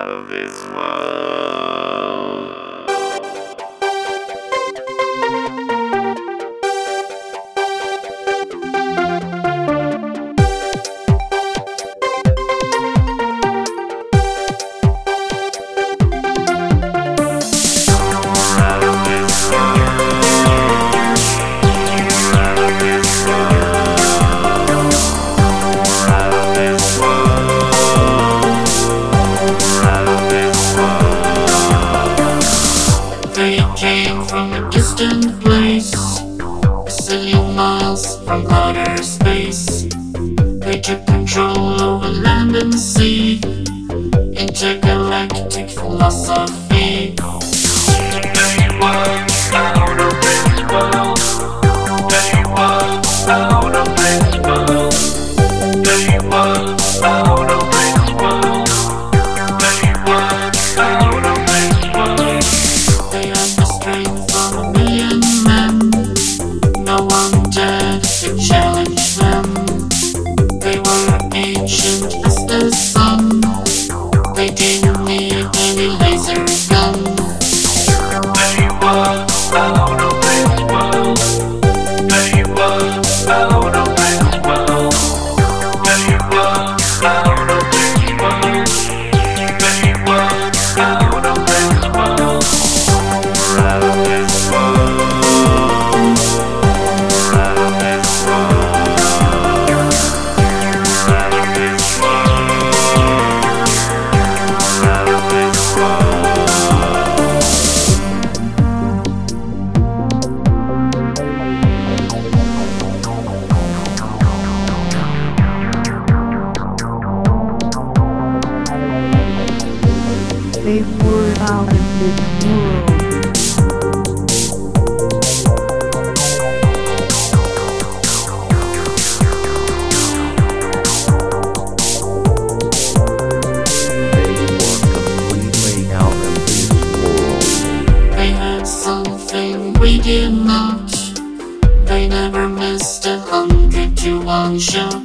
out of this world. They came from a distant place, a zillion miles from outer space. They took control over land and sea, intergalactic philosophy. They were out of this world. They were out of this world. They were out of this world. They were out of this world. They had the strength of a million men. No one dared to challenge them. They were ancient as the sun. They didn't need any laser gun. They were out of this world. They were out of this world. They were out of this world. They were out of this world. We're out of this world. We're out of this world. We're out of this world. We're out of this world. They were out of this world. Completely out of this world. They had something we did not. They never missed 100 to 1 shot.